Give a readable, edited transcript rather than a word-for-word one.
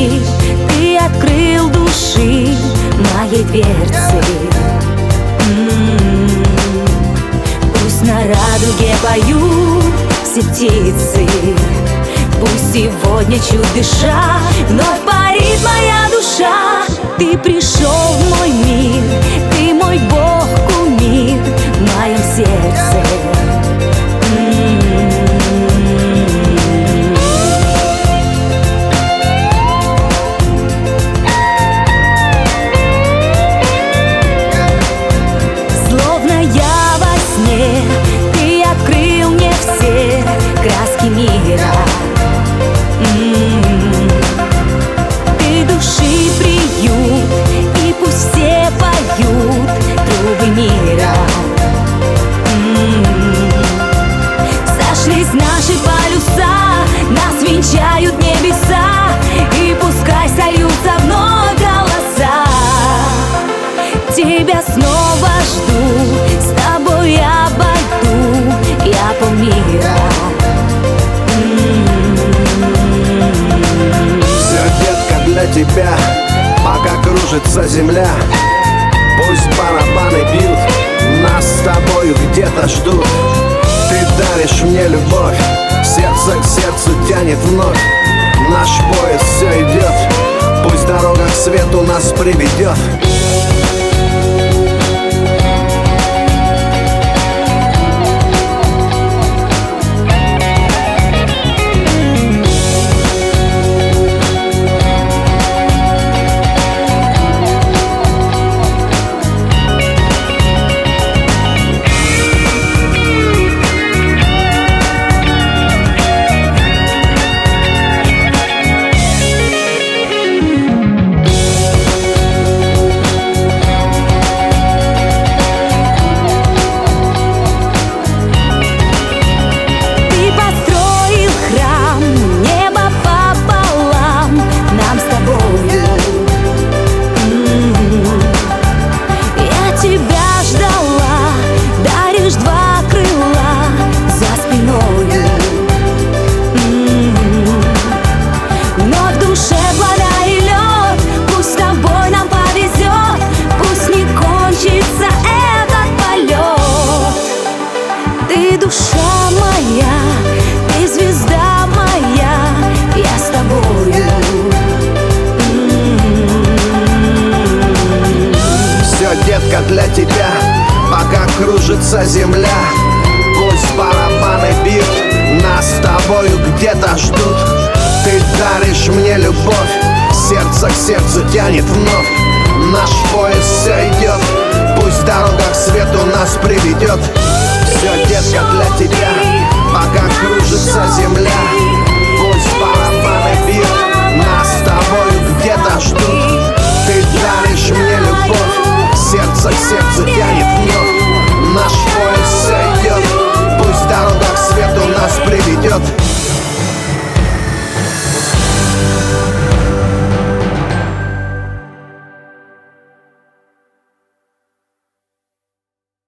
души, ты открыл души моей дверцы. Пусть на радуге поют все птицы, пусть сегодня чуть дыша вновь парит моя душа. Ты пришел в мой мир, ты мой Бог, кумир в моем сердце. Словно я во сне, ты открыл мне все краски мира. Ты души приют, и пусть все поют трубы мира. Сошлись наши полюса, нас венчают небеса, и пускай сольются вновь голоса. Тебя снова жду, с тобой я обойду я полмира. Все, детка, для тебя, пока кружится земля. Пусть барабаны бьют, нас с тобою где-то ждут. Ты даришь мне любовь, сердце к сердцу тянет вновь. Наш поезд все идет, пусть дорога к свету нас приведет. Ты душа моя, ты звезда моя, я с тобою. Все, детка, для тебя, пока кружится земля. Пусть барабаны бьют, нас с тобою где-то ждут. Ты даришь мне любовь, сердце к сердцу тянет вновь. Наш поезд все идет, пусть дорога к свету нас приведет. Все, детка, для тебя, пока кружится земля. Пусть барабаны бьют, нас с тобою где-то ждут. Ты даришь мне любовь, сердце к сердцу тянет вновь. Наш поезд все идет, пусть дорога к свету нас приведет.